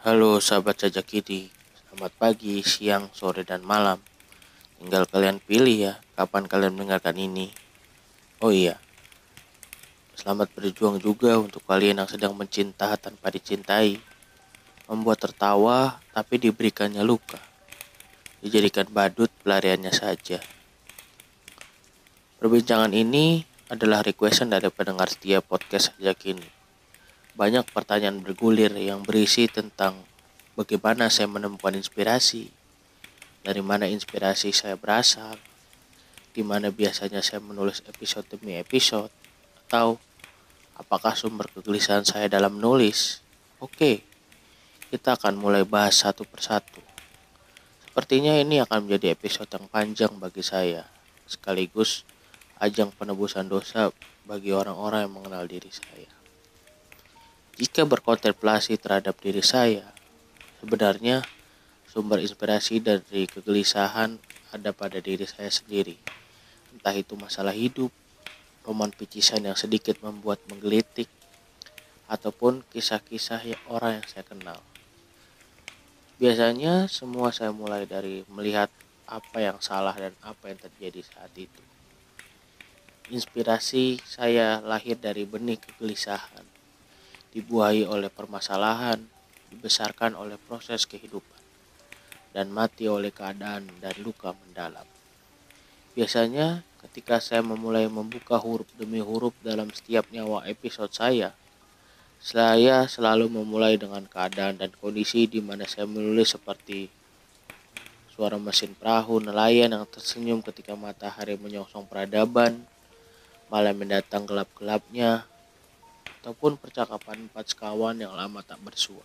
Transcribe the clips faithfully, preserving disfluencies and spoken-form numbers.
Halo sahabat sajak ini, selamat pagi, siang, sore, dan malam. Tinggal kalian pilih ya, kapan kalian mendengarkan ini. Oh iya, selamat berjuang juga untuk kalian yang sedang mencinta tanpa dicintai. Membuat tertawa, tapi diberikannya luka. Dijadikan badut pelariannya saja. Perbincangan ini adalah requestan dari pendengar setia podcast sajak ini. Banyak pertanyaan bergulir yang berisi tentang bagaimana saya menemukan inspirasi, dari mana inspirasi saya berasal, di mana biasanya saya menulis episode demi episode, atau apakah sumber kegelisahan saya dalam menulis. Oke, kita akan mulai bahas satu persatu. Sepertinya ini akan menjadi episode yang panjang bagi saya, sekaligus ajang penebusan dosa bagi orang-orang yang mengenal diri saya. Jika berkontemplasi terhadap diri saya, sebenarnya sumber inspirasi dari kegelisahan ada pada diri saya sendiri. Entah itu masalah hidup, roman picisan yang sedikit membuat menggelitik, ataupun kisah-kisah orang yang saya kenal. Biasanya semua saya mulai dari melihat apa yang salah dan apa yang terjadi saat itu. Inspirasi saya lahir dari benih kegelisahan, dibuahi oleh permasalahan, dibesarkan oleh proses kehidupan, dan mati oleh keadaan dan luka mendalam. Biasanya ketika saya memulai membuka huruf demi huruf dalam setiap nyawa episode saya, saya selalu memulai dengan keadaan dan kondisi di mana saya menulis seperti suara mesin perahu nelayan yang tersenyum ketika matahari menyongsong peradaban, malam mendatang gelap-gelapnya, ataupun percakapan empat sekawan yang lama tak bersua.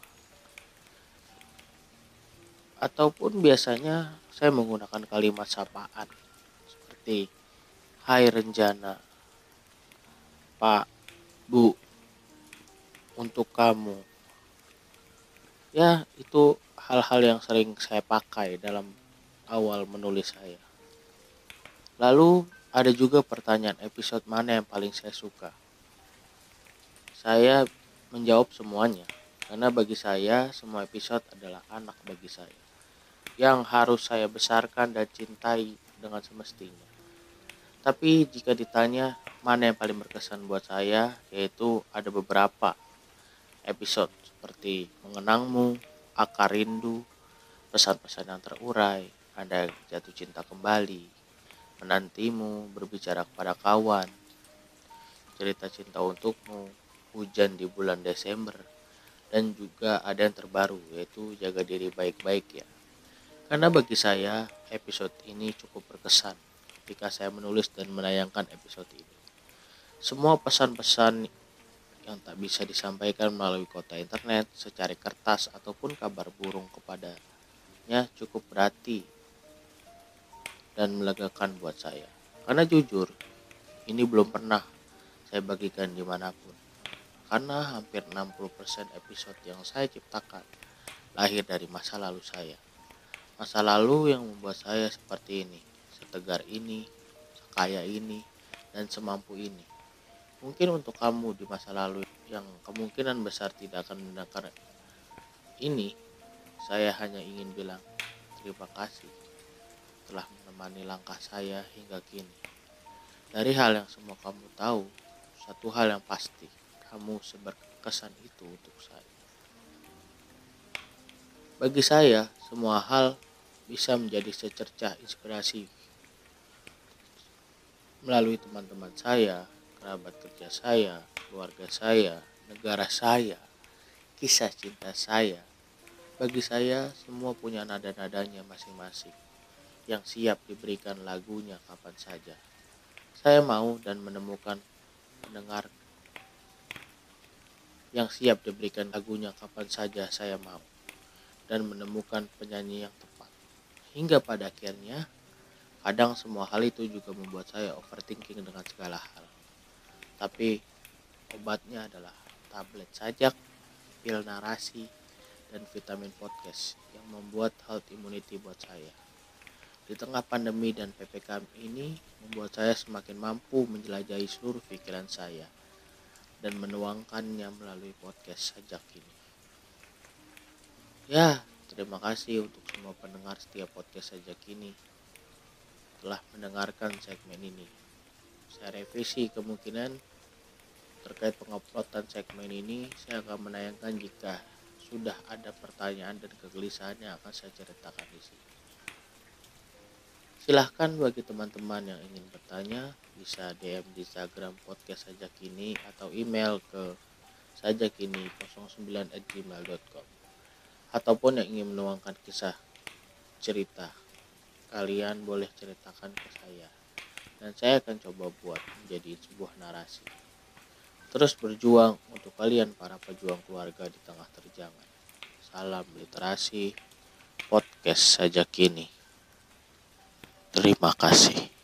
Ataupun biasanya saya menggunakan kalimat sapaan seperti hai Renjana, Pak, Bu, untuk kamu. Ya, itu hal-hal yang sering saya pakai dalam awal menulis saya. Lalu ada juga pertanyaan episode mana yang paling saya suka. Saya menjawab semuanya, karena bagi saya semua episode adalah anak bagi saya, yang harus saya besarkan dan cintai dengan semestinya. Tapi jika ditanya mana yang paling berkesan buat saya, yaitu ada beberapa episode seperti Mengenangmu, Akar Rindu, Pesan-pesan yang terurai, Anda jatuh cinta kembali, Menantimu, Berbicara kepada kawan, Cerita cinta untukmu, Hujan di bulan Desember, dan juga ada yang terbaru yaitu Jaga diri baik-baik ya. Karena bagi saya episode ini cukup berkesan ketika saya menulis dan menayangkan episode ini. Semua pesan-pesan yang tak bisa disampaikan melalui kota internet, secari kertas ataupun kabar burung kepadanya cukup berarti dan melegakan buat saya. Karena jujur, ini belum pernah saya bagikan dimanapun. Karena hampir enam puluh persen episode yang saya ciptakan lahir dari masa lalu saya. Masa lalu yang membuat saya seperti ini, setegar ini, sekaya ini, dan semampu ini. Mungkin untuk kamu di masa lalu yang kemungkinan besar tidak akan mendengar ini, saya hanya ingin bilang terima kasih telah menemani langkah saya hingga kini. Dari hal yang semua kamu tahu, satu hal yang pasti, kamu seberkesan itu untuk saya. Bagi saya, semua hal bisa menjadi secercah inspirasi melalui teman-teman saya, kerabat kerja saya, keluarga saya, negara saya, kisah cinta saya. Bagi saya, semua punya nada-nadanya masing-masing yang siap diberikan lagunya kapan saja. Saya mau dan menemukan pendengar yang siap diberikan lagunya kapan saja saya mau, dan menemukan penyanyi yang tepat. Hingga pada akhirnya, kadang semua hal itu juga membuat saya overthinking dengan segala hal. Tapi obatnya adalah tablet sajak, pil narasi, dan vitamin podcast yang membuat health immunity buat saya. Di tengah pandemi dan P P K M ini membuat saya semakin mampu menjelajahi seluruh pikiran saya dan menuangkannya melalui podcast sajak ini. Ya, terima kasih untuk semua pendengar setiap podcast Saja Kini telah mendengarkan segmen ini. Saya revisi kemungkinan terkait penguploadan segmen ini, saya akan menayangkan jika sudah ada pertanyaan dan kegelisahan yang akan saya ceritakan di sini. Silahkan bagi teman-teman yang ingin bertanya, bisa D M di Instagram podcast Saja Kini atau email ke sajakini nol sembilan at gmail dot com. Ataupun yang ingin menuangkan kisah cerita, kalian boleh ceritakan ke saya. Dan saya akan coba buat menjadi sebuah narasi. Terus berjuang untuk kalian para pejuang keluarga di tengah terjangan. Salam literasi, podcast Saja Kini. Terima kasih.